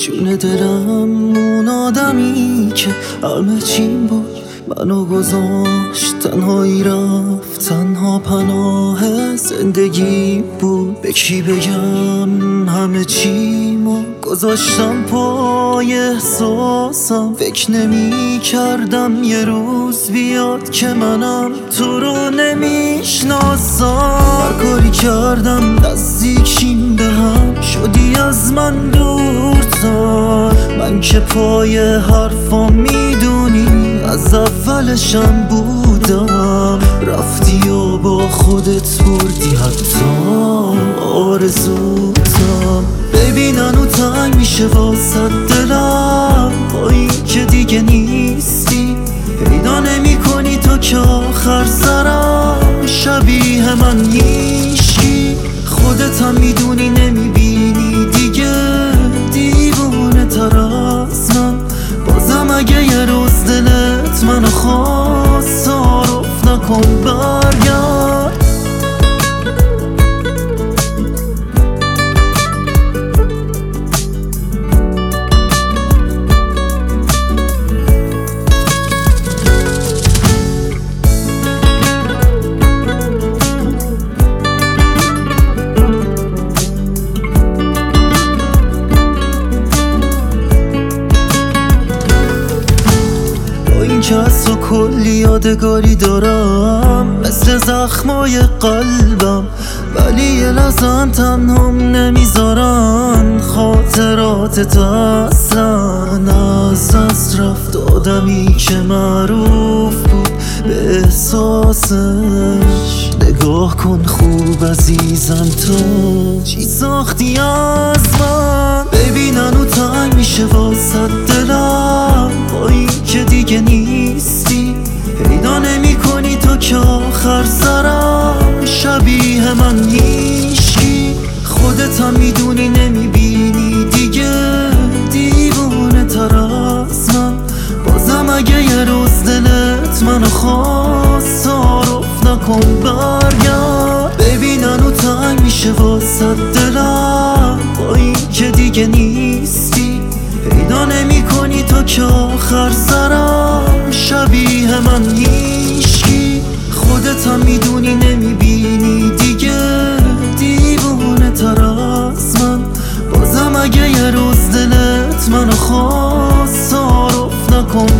جون دلم اون آدمی که همه چیم بود منو گذاشت، تنهایی رفت، تنها پناه زندگی بود. به کی بگم همه چیمو گذاشتم پای احساسم، فکر نمی کردم یه روز بیاد که منم تو رو نمیشناسم. هر کاری کردم نزدیکیم به هم، شدی از من دورتر. من که پای حرفام میدونی از اولشم بودم، رفتی و با خودت بردی حتی آرزوتم. ببینن و تنگ میشه واسه دلم، با این که دیگه نیستی، پیدا نمی کنی تا که آخر سرم شبیه من نیشی. خودت هم میدونی نمیبینی دیگه دیوونه تر از من. بازم اگه یه روز دلت منو خواست، تعارف نکن برگرد. که از تو کلی یادگاری دارم مثل زخمای قلبم، ولی یه لحظم تنهام نمیذارن خاطراتت اصلا. از دست رفت آدمی که معروف بود به احساسش. نگاه کن خوب عزیزم تو چی ساختی از من. ببینن و تنگ میشه واسه دلم، با این که دیگه نیستی، پیدا نمی کنی تا که آخر سرم شبیه من نیشی. خودت هم میدونی نمیبینی دیگه دیوونه تر از من. بازم اگه یه روز دلت منو خواست، تعارف نکن برگرد. ببینن و تنگ میشه واسه دلم، با این که دیگه نیستی، پیدا نمی کنی تا که آخر سرم شبیه من نیشی. خودت هم میدونی نمیبینی دیگه دیوونه تر از من. بازم اگه یه روز دلت منو خواست، تعارف نکن